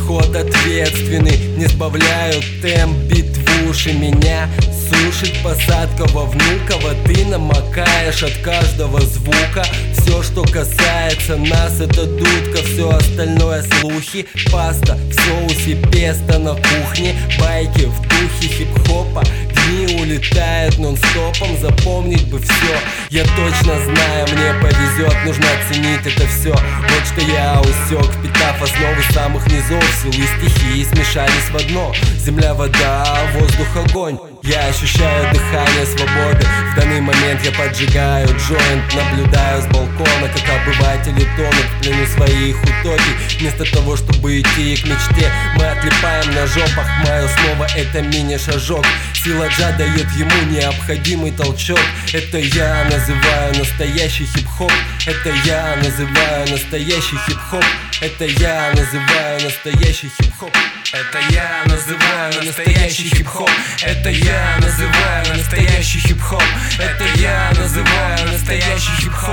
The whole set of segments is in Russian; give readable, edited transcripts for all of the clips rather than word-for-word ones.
подход ответственный. Не сбавляю темп, бит в уши меня сушит посадка во Внуково. Ты намокаешь от каждого звука. Все, что касается нас, это дудка. Все остальное слухи. Паста в соусе песто на кухне. Байки в духе хип-хопа. Дни улетают нон-стопом. Запомнить бы все. Я точно знаю, мне повезет. Нужно оценить это все. Вот что я усек, впитав основы самых низов. Силы стихии смешались в одно. Земля, вода, воздух, огонь. Я ощущаю дыхание свободы. В данный момент я поджигаю джойнт. Наблюдаю с балкона, как обыватели тонут в плену своих утопий. Вместо того, чтобы идти к мечте, мы отлипаем на жопах. Мое слово — это мини-шажок. Сила джа дает ему необходимый толчок. Это я называю настоящий хип-хоп. Это я называю настоящий хип-хоп. Это я называю настоящий хип-хоп. Это я называю настоящий хип-хоп. Это я называю настоящий хип-хоп. Это я называю настоящий хип-хоп.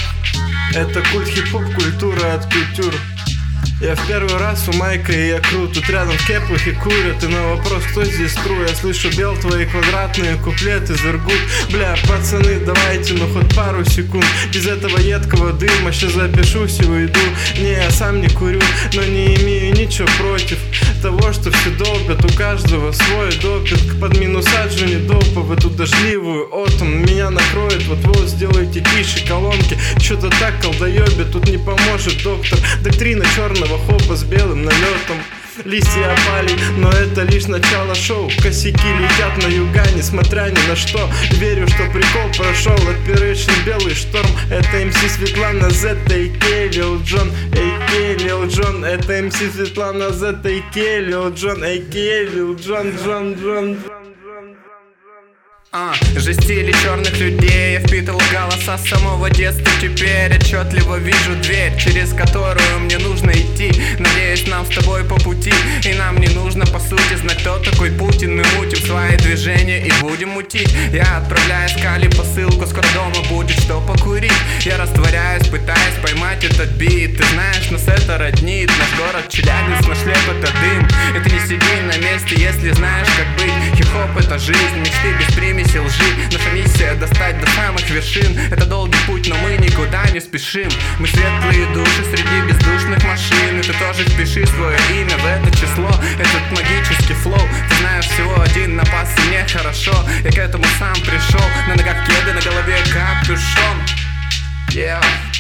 Это культ хип-хоп, культура от культур. Я в первый раз у Майка, и я крут. Тут рядом в кепах и курят. И на вопрос, кто здесь тру, я слышу бел твои квадратные куплеты зыргут. Бля, пацаны, давайте, ну хоть пару секунд. Без этого едкого дыма щас запишусь и уйду. Не, я сам не курю, но не имею ничего против того, что все долбят. У каждого свой допинг. Под минус аджу не допа в эту дождливую отом. Меня накроет, вот-вот сделайте тише колонки. Чё-то так колдоёбе, тут не поможет доктор. Доктрина черного хопа с белым налетом. Листья опали, но это лишь начало шоу. Косяки летят на юга, несмотря ни на что. Верю, что прикол прошел. Operation Белый шторм. Это МС Светлана Z, а.к.а. Лил Джон, а.к.а. Лил Джон. Это МС Светлана Z, а.к.а. Лил Джон, а.к.а. Лил Джон. Жестили черных людей, я впитывал голоса с самого детства. Теперь отчетливо вижу дверь, через которую мне нужно идти. Надеюсь, нам с тобой по пути, и нам не нужно по сути знать, кто такой Путин. Мы мутим свои движения и будем мутить. Я отправляю Скали посылку, скоро дома будет что покурить. Я растворяюсь, пытаясь поймать этот бит. Ты знаешь, нас это роднит. Наш город Челябинск, наш хлеб — это дым. И ты не сиди на месте, если знаешь, как быть. Хип-хоп — это жизнь, мечты без примеси лжи. Наша миссия — достать до самых вершин. Это долгий путь, но мы никуда не спешим. Мы светлые души среди бездушных машин. И ты тоже впиши свое имя в это число. Этот магический флоу. Ты знаешь, всего один напас, и мне хорошо. Я к этому сам пришел. На ногах кеды, на голове капюшон. Yeah.